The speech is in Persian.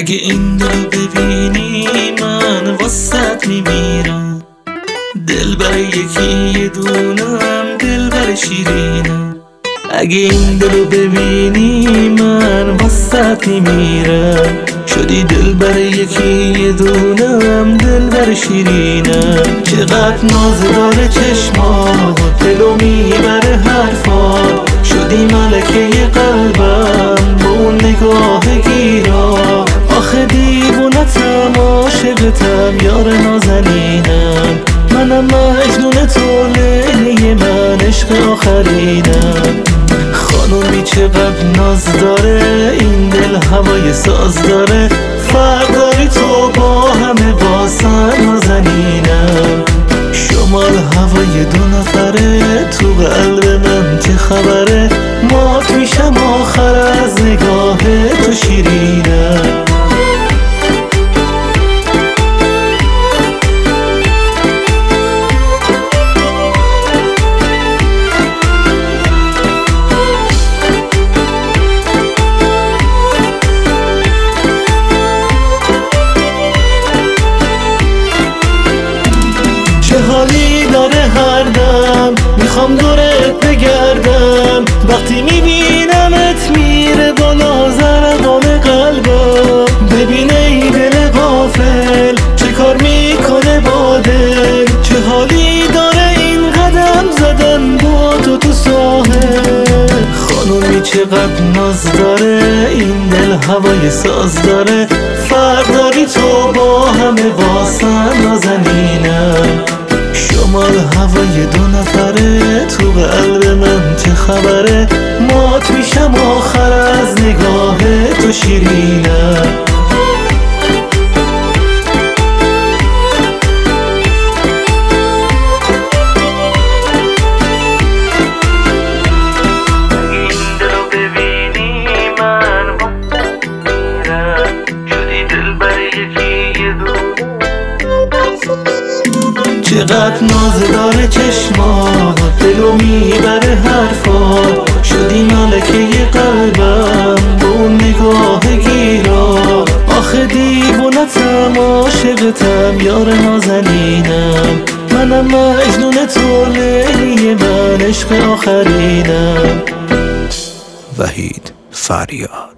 اگه این دل ببینی من واسط میمیرم. دل برای یکی یه دونم، دل برای شیرینم. اگه این دلو ببینی من واسط میمیرم. شدی دل برای یکی یه دونم، دل برای شیرینم. چقدر ناز داره چشمات، دلو میبره حرفات. شدی ملکه قلبم با اون نگاه گیرا. آخه دیوونتم عاشقتم یار نازنینم. منم مجنون تو لیلی من عشق آخرینم. خانومی چقدر ناز داره این دل هوای ساز داره. فرق داری تو با همه واسه نازنینم. شمال هوای دو نفره تو قلب من چه خبره. مات میشم آخر از نگاه تو شیرینم. چه حالی داره هر دم میخوام دورت بگردم. وقتی میبینمت میره بالا ضربان قلبم. ببین ای دل غافل چه کار میکنه با دل. چه حالی داره این قدم زدن با تو ساحل. خانومی چقدر ناز داره این دل هوای ساز داره. فرق داری تو با همه واسه نازنینم. شمال هوای دو نفره تو قلب من چه خبره. مات میشم آخر از نگاه تو شیرینم. چقدر ناز داره چشمات، دلو میبره حرفات. شدی ملکه قلبم با اون نگاه گیرا. آخه دیوونتم عاشقتم یار نازنینم. منم مجنون تو لیلی من عشق آخرینم. وحید فریاد.